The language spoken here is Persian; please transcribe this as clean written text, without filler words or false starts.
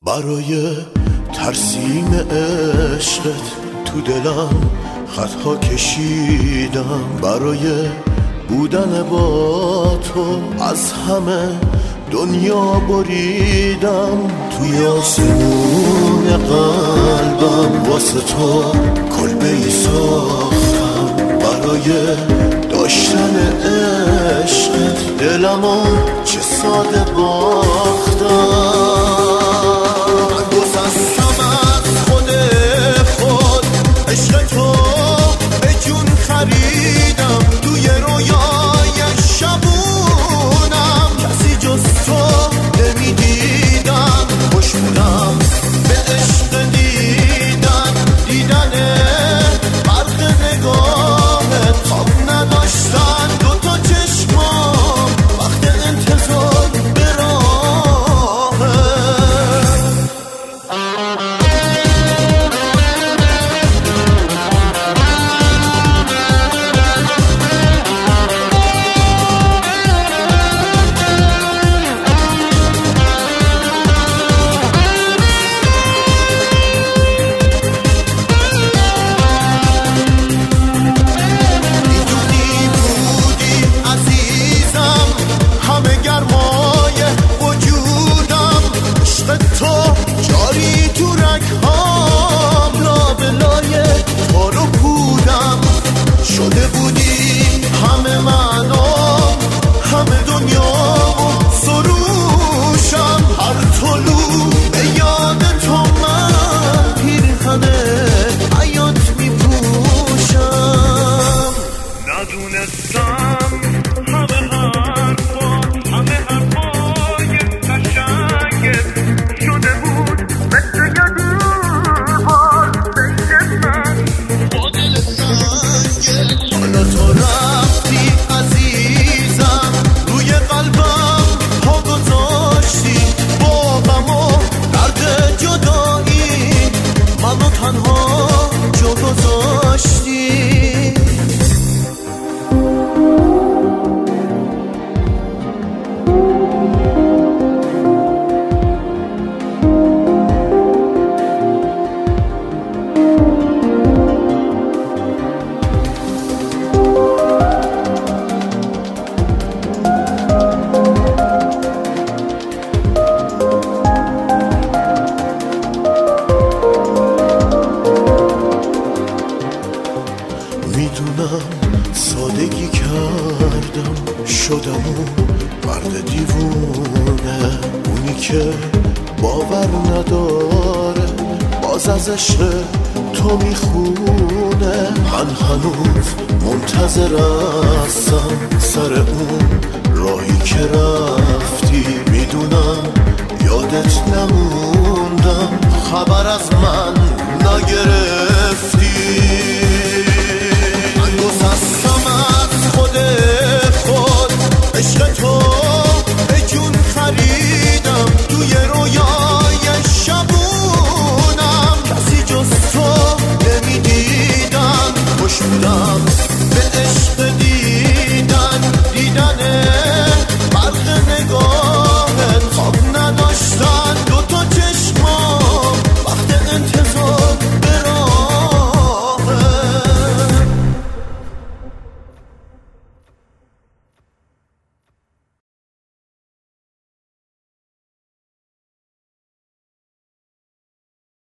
برای ترسیم عشقت تو دلم خطها کشیدم، برای بودن با تو از همه دنیا بریدم. توی آسمون قلبم واسه تو کلبه‌ای ساختم، برای داشتن عشقت دلمو چه ساده باختم. گسستم از خود عشق تو به جون خریدم، توی رویای شبونم کسی جز تو نمیدیدم. خوش بودم به عشق دیدن برق نگاهت، خواب نداشتن دوتا چشمام وقت انتظار به شده بودی همه منام، همه دنیا و سروشم. هر طلوع به یاد تو من پیرهن حیات می پوشم. ندونستم همه حرفای قشنگت شده بود مثل یادیوار بین من با دل سنگت. حالا تو رفتی عزیزم، روی قلبم پا گذاشتی، با غم و درد جدایی منو تنها جا گذاشتی. میدونم سادگی کردم، شدم اون مرد دیوونه، اونی که باور نداره باز از عشق تو میخونه. من هنوز منتظر هستم سر اون راهی که رفتم.